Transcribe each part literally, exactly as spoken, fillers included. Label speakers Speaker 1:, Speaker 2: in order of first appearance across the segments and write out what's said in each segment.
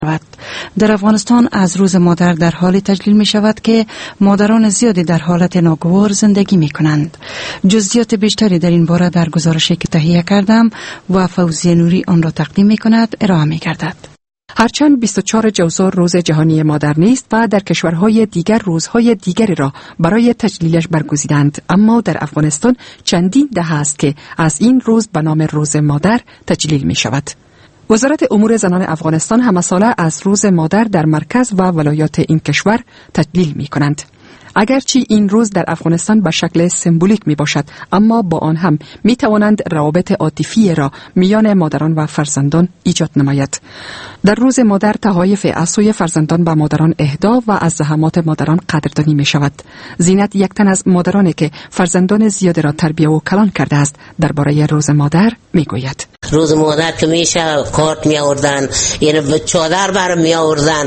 Speaker 1: در افغانستان از روز مادر در حال تجلیل می شود که مادران زیادی در حالت ناگوار زندگی می کنند. جزئیات بیشتری در این باره در گزارشی که تهیه کردم و فوزیه نوری آن را تقدیم می کند ارائه می گردد.
Speaker 2: هرچند بیست و چهارم جوزا روز جهانی مادر نیست و در کشورهای دیگر روزهای دیگری را برای تجلیلش برگزیدند، اما در افغانستان چندین دهه است که از این روز به نام روز مادر تجلیل می شود. وزارت امور زنان افغانستان همه ساله از روز مادر در مرکز و ولایات این کشور تجلیل می کنند. اگرچه این روز در افغانستان به شکل سمبولیک می باشد، اما با آن هم می توانند روابط عاطفی را میان مادران و فرزندان ایجاد نماید. در روز مادر تحایف از سوی فرزندان به مادران اهدا و از زحمات مادران قدردانی می شود. زینت یک تن از مادرانی که فرزندان زیاد را تربیت و کلان کرده است درباره روز مادر می گوید.
Speaker 3: روز مادر که میشه کارت می آوردن، یعنی چادر برم می آوردن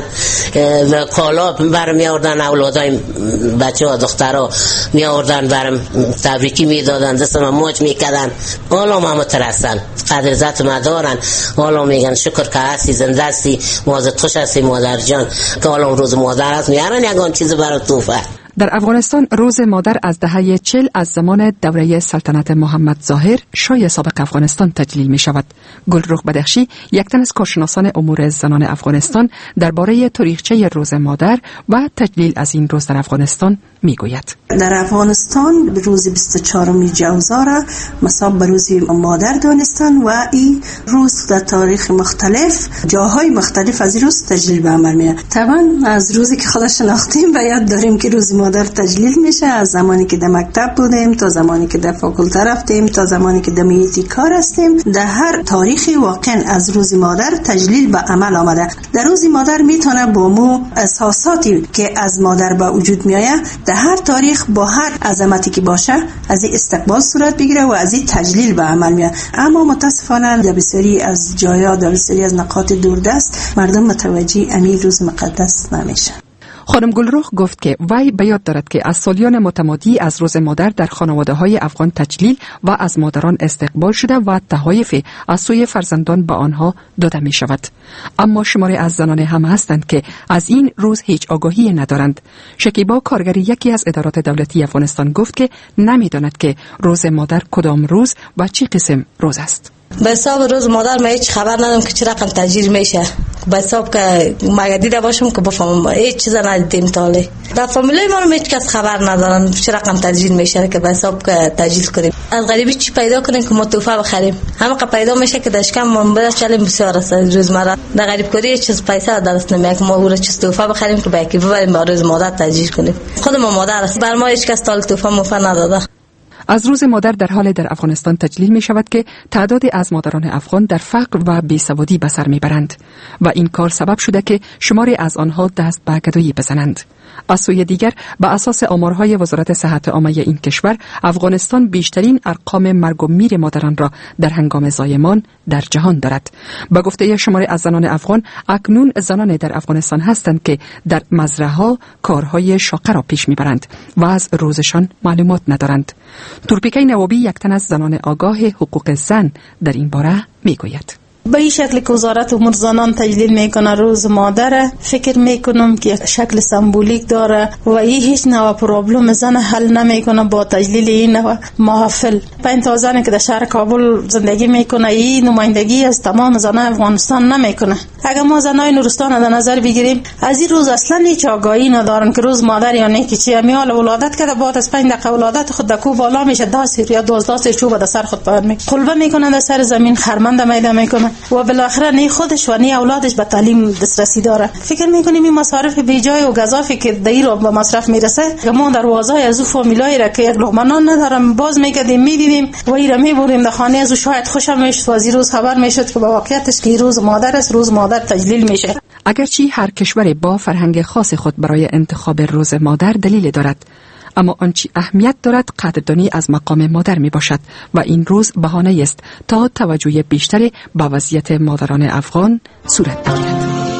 Speaker 3: و کالا برم می آوردن، اولادای بچه ها دخترها می آوردن برم تبریکی می دادن، دستم موج می کردن. حالا ما مترسن قدر ذات مدارن، حالا میگن شکر که هستی زنده هستی، موازد خوش هستی مادر جان که حالا روز مادر هست، میارن یکان چیز برای توفه.
Speaker 2: در افغانستان روز مادر از دهه چهل از زمان دوره سلطنت محمد ظاهر شاه سابق افغانستان تجلیل می شود. گلرخ بدخشی یک تن از کارشناسان امور زنان افغانستان درباره تاریخچه روز مادر و تجلیل از این روز در افغانستان می گوید.
Speaker 4: در افغانستان روز بیست و چهارم جوزا را مثلا به روز مادر دانستن و این روز در تاریخ مختلف جاهای مختلف از روز تجلیل به عمل میاد. طبعا از روزی که خودش شناختیم و یاد داریم که روز مادر تجلیل میشه، از زمانی که در مکتب بودیم تا زمانی که در فاکولته رفتیم تا زمانی که در میتی کار هستیم، در هر تاریخی واقعا از روز مادر تجلیل به عمل آمده. در روز مادر میتونه با مو احساساتی که از مادر به وجود میآید در هر تاریخ با هر عظمتی که باشه از این استقبال صورت بگیره و از این تجلیل به عمل میاد. اما متاسفانه در بسیاری از جایا در بسیاری از نقاط دوردست مردم متوجه امیر روز مقدس نمیشه.
Speaker 2: خانم گلرخ گفت که وی به یاد دارد که از سالیان متمادی از روز مادر در خانواده‌های افغان تجلیل و از مادران استقبال شده و تحایف از سوی فرزندان به آنها داده می شود. اما شماری از زنان هم هستند که از این روز هیچ آگاهی ندارند. شکیبا کارگری یکی از ادارات دولتی افغانستان گفت که نمی داند که روز مادر کدام روز و چه قسم روز است.
Speaker 5: به حساب روز مادر من هیچ خبر ندارم که چه رقم تجلیل میشه. به حساب که مگه دیده باشم که بفهمم، هیچ چیز ندیدیم تاله. در فامیلای ما هیچ کس خبر ندارن چه رقم تجلیل میشه که به حساب که تجلیل کنیم. از غریبی چی پیدا کنیم که ما توفه بخریم. همه که پیدا میشه که دشکم من بده چلیم بسیار است. روز مادر در غریب کاری هیچ چیز پیسه درست نمیاد که ما اون چیز توفه بخریم که باکی ببریم به روز مادر تجلیل کنیم. خود ما مادر است، بر ما هیچ کس تال توفه مفه نداده.
Speaker 2: از روز مادر در حال در افغانستان تجلیل می شود که تعدادی از مادران افغان در فقر و بیسوادی به سر می برند و این کار سبب شده که شماری از آنها دست به گدایی بزنند. از سوی دیگر به اساس آمارهای وزارت صحت عامه این کشور، افغانستان بیشترین ارقام مرگ و میر مادران را در هنگام زایمان در جهان دارد. به گفته شماری از زنان افغان، اکنون زنان در افغانستان هستند که در مزرعه‌ها کارهای شاقه را پیش میبرند و از روزشان معلومات ندارند. تورپیکه نوابی یک تن از زنان آگاه حقوق زن در این باره میگوید.
Speaker 6: به این شکل که وزارت امور زنان تجلیل میکنه روز مادر، فکر میکنم که شکل سمبولیک داره و این هیچ نوع پرابلم زن حل نمیکنه با تجلیل این نوع محفل. پنج تا زنی که در شهر کابل زندگی میکنه این نمایندگی از تمام زنان افغانستان نمیکنه. اگر ما زنای نورستان در نظر بگیریم، از این روز اصلا هیچ آگاهی ندارن که روز مادر یعنی که چی. میال ولادت کرده بعد از پنج دقیقه ولادت خود دکو بالا میشه، دست یا دوازده تا چوب در سر خود پهن میکنه، قلبه میکنه در سر زمین، خرمنده میده میکنه و بالاخره نه خودش و نه اولادش به تعلیم دسترسی داره. فکر میکنیم این مصارف بیجای و گزافی که دایی رو به مصرف میرسه، ما دروازه از او فامیلای را که یک لقمه نان ندارم باز میگردیم میدیدیم و این را میبریم در خانه از او. شاید خوشم میشد و از روز خبر میشد که با واقعیتش که روز مادر است، روز مادر تجلیل میشه.
Speaker 2: اگرچه هر کشور با فرهنگ خاص خود برای انتخاب روز مادر دلیل دارد، اما آنچه اهمیت دارد قدردانی از مقام مادر می باشد و این روز بهانه است تا توجه بیشتری به وضعیت مادران افغان صورت بگیرد.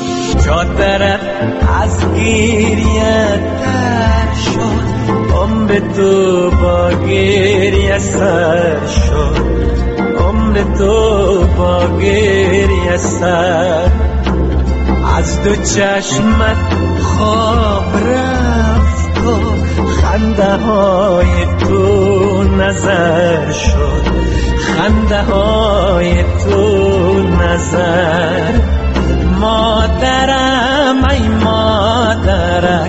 Speaker 7: چادرت از گریه تر شد، عمر تو با گریه سر شد، عمر تو با گریه سر. از دو چشمت خواب رفت و خنده های تو نظر شد، خنده های تو نظر. مادرم ای مادرک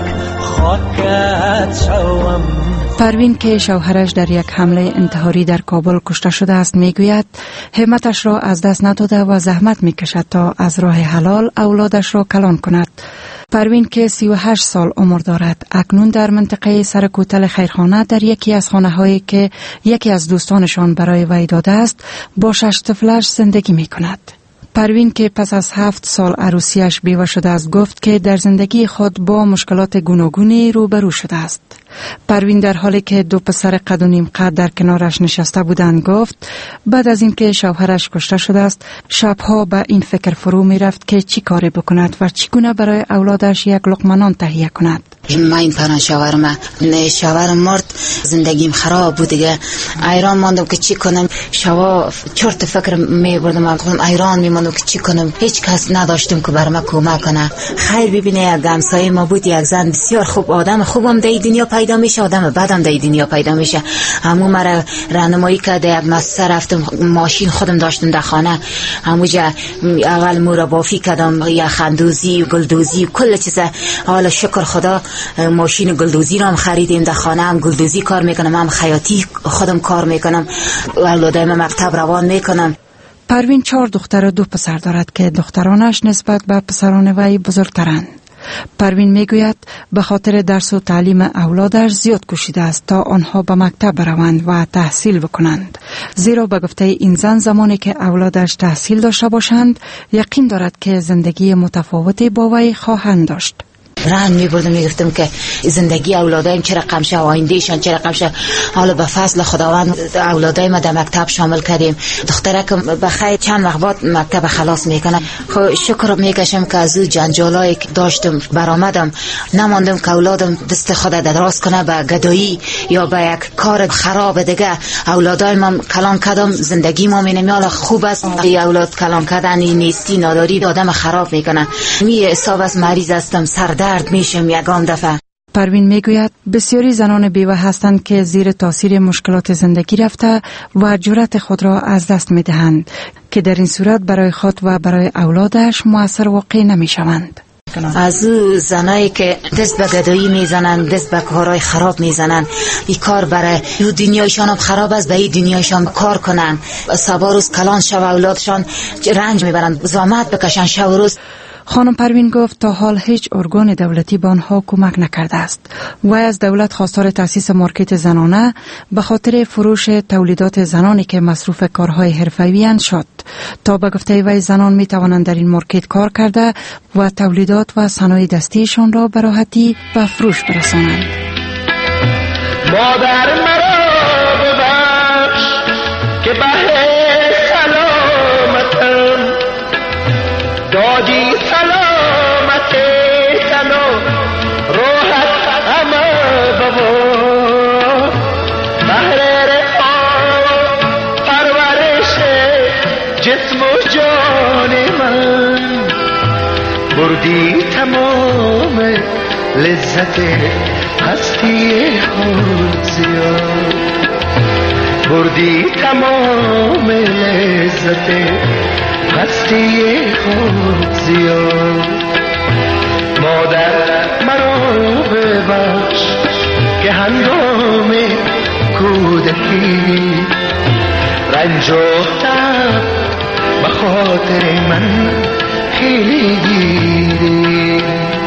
Speaker 7: خاکت شوم.
Speaker 1: پروین که شوهرش در یک حمله انتحاری در کابل کشته شده است میگوید همتش را از دست نداده و زحمت میکشد تا از راه حلال اولادش را کلان کند. پروین که سی و هشت سال عمر دارد اکنون در منطقه سرکوتل خیرخانه در یکی از خانه هایی که یکی از دوستانشان برای وی داده است با شش طفلش زندگی می کند. پروین که پس از هفت سال عروسیش بیوه شده است گفت که در زندگی خود با مشکلات گوناگونی روبرو شده است. پروین در حالی که دو پسر قد و نیم قد در کنارش نشسته بودند گفت بعد از اینکه شوهرش کشته شده است شبها به این فکر فرو می رفت که چی کاری بکند و چگونه برای اولادش یک لقمه نان تهیه کند.
Speaker 8: من این پران شوهرم شوهرم مرد، زندگیم خراب بود دیگه. ایران ماندم که چی کنم، شوا چرت فکر می بردم، خودم ایران می ماندم که چی کنم. هیچ کس نداشتم که بر من کمک کنه. خیر ببینه یک همسایه ما بود، یک زن بسیار خوب، آدم خوبم در دنیا پیدا میشه، آدم بعدم در دنیا پیدا میشه. همون مرا راهنمایی کرد، یک مؤسسه رفتم، ماشین خودم داشتم در خانه، همونجا اول مورا بافی کردم، یا خندوزی و گلدوزی و کل چیز. حالا شکر خدا ماشین گلدوزی رو هم خریدیم، در خانه هم گلدوزی کار میکنم، هم خیاطی خودم کار میکنم، اولادایم مکتب روان میکنم.
Speaker 1: پروین چهار دختر و دو پسر دارد که دخترانش نسبت به پسران وی بزرگترند. پروین میگوید به خاطر درس و تعلیم اولادش زیاد کوشیده است تا آنها به مکتب بروند و تحصیل بکنند، زیرا به گفته این زن زمانی که اولادش تحصیل داشته باشند یقین دارد که زندگی متفاوتی با وی خواهند داشت.
Speaker 8: رنج می‌بردم میگفتم که زندگی اولادایم چه رقم شه، آیندهشان چه رقم شه. حالا به فضل خداوند اولادایم در مکتب شامل کردیم. دخترکم بخیر چند وقت بعد مکتب خلاص میکنه. خب شکر میکشم که از اون جنجالایی که داشتم برآمدم، نماندم که اولادم دست خود دراز کنه به گدایی یا به یک کار خراب دیگه. اولادایم هم کلان کردم، زندگی ما مینمیال خوب است. اولاد کلان کردن نیستی نداری آدم خراب میکنه. می حساب از مریض هستم، سرد درد میشم یگان دفعه.
Speaker 1: پروین میگوید بسیاری زنان بیوه هستند که زیر تاثیر مشکلات زندگی رفته و جرأت خود را از دست میدهند که در این صورت برای خود و برای اولادش مؤثر واقع نمیشوند.
Speaker 8: از او زنایی که دست به گدایی میزنن، دست به کارهای خراب میزنن، این کار برای این دنیایشان هم خراب است، به این دنیایشان کار کنن، سبا روز کلان شو اولادشان رنج میبرن، زحمت بکشن شب و روز.
Speaker 1: خانم پروین گفت تا حال هیچ ارگان دولتی به آنها کمک نکرده است. وی از دولت خواستار تأسیس مارکت زنانه به خاطر فروش تولیدات زنانی که مصروف کارهای حرفه‌ای شد. تا به گفته وی زنان می توانند در این مارکت کار کرده و تولیدات و صنایع دستیشان را به راحتی به فروش برسانند.
Speaker 7: مادر مرا ببخش که به سلامتم دادی سلامت تن و روحت همه ببار، بهر رفاه پرورش جسم و جان من بردی تمام لذت هستی خود زیاد، بردی تمام لذت هستی خود زیاد. مادر مرا ببخش که هنگام کودکی رنج و تب به خاطر من خیلی گیری،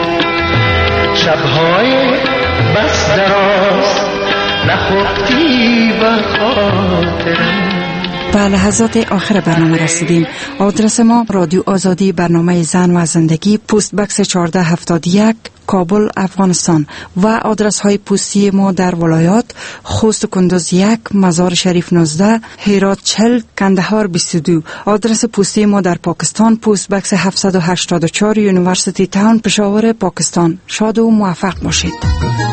Speaker 7: شبهای بس دراز نخفتی به خاطرم.
Speaker 1: به لحظات آخر برنامه رسیدیم. آدرس ما رادیو آزادی، برنامه زن و زندگی، پست بکس چهارده هفتاد و یک، کابل، افغانستان. و آدرس های پستی ما در ولایات: خوست و کندوز یک، مزار شریف نوزده، هرات چهل، کندهار بیست و دو. آدرس پستی ما در پاکستان: پست بکس هفتصد و هشتاد و چهار، یونیورسیتی تاون، پشاور، پاکستان. شاد و موفق باشید.